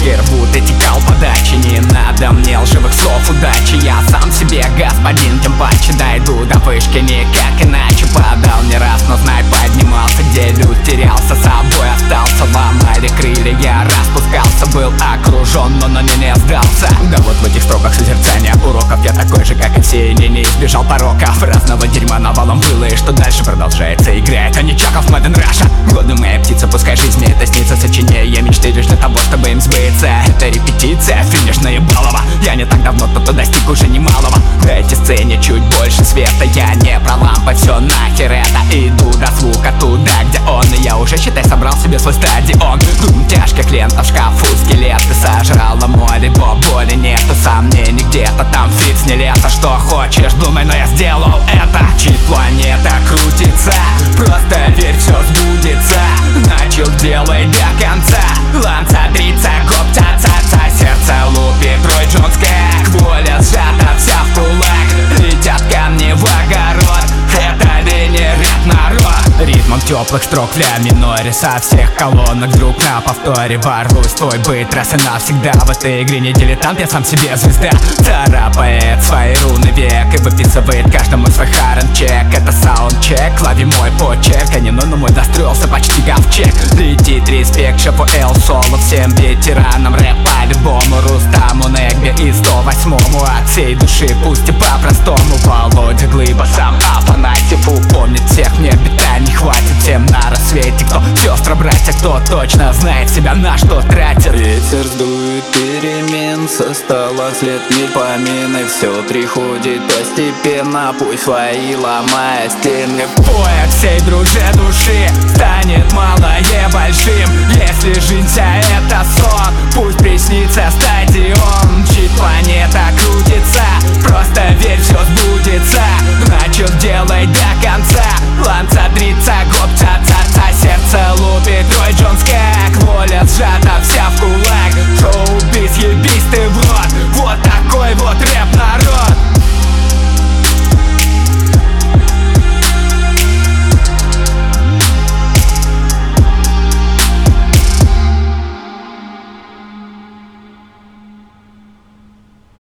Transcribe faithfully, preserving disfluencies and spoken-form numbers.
ноги рвут, эти колподачи. Не надо мне лживых слов удачи, я сам себе господин, тем паче дойду до вышки никак иначе. Падал не раз, но знай, поднимался, где люд терялся, собой остался. Ломали крылья, я распускался, был окружен, но, но не, не сдался. Да вот в этих строках созерцания уроков я такой же, как и все, или не избежал пороков. Разного дерьма навалом было, и что дальше продолжается. Играет Аничаков, Made in Russia. Годы моя птица, пускай жизнь мне это снится. Сочинение мечты лишь для того, чтобы им сбыться. Это репетиция, финиш наебалова. Я не так давно тут достиг уже немалого. Дайте сцене чуть больше света, я не про лампы, все нахер это. Иду до звука туда, где он, и я уже, считай, собрал себе свой стадион. Дум тяж, как лента в шкафу, скелеты сожрала море, бо боли нету сомнений, где-то там фикс не лето. Что хочешь, думай, но я сделал это. Чит планета крутится, просто верь, все сбудется. Начал, делай до конца. Ланца-дрица, коптя-ца-ца, сердце лупит Рой Джонс, как воля сжата вся в кулак. Летят камни в огород, это ли не рэп, народ? Ритмом теплых строк в ля миноре, со всех колонок вдруг на повторе ворвусь твой быт раз и навсегда. В этой игре не дилетант, я сам себе звезда. Царапает свои руны век и выписывает каждому свой харен-чек. Это саундчек, лови мой почерк, а не ну, но мой достроился почти говчек. Летит респект шефу Эл Соло, всем ветеранам рэп по-любому, Рустаму Негбе и сто восьмому. От всей души, пусть и по-простому, Володя Глыба, сам Афанасьев. Упомнит всех, мне бита не хватит. Всем на рассвете, кто сестры, братья, кто точно знает себя, на что тратит. Ветер сдует перемен, со стола след миль помины. Все приходит постепенно, пусть свои ломая стены. Бой от всей друже души станет малое большим. Если жизнь вся это сон, пусть приснится стадион. Чит планета крутится, просто верь, все сбудется. Начал, делай до конца. Ланца-дрица,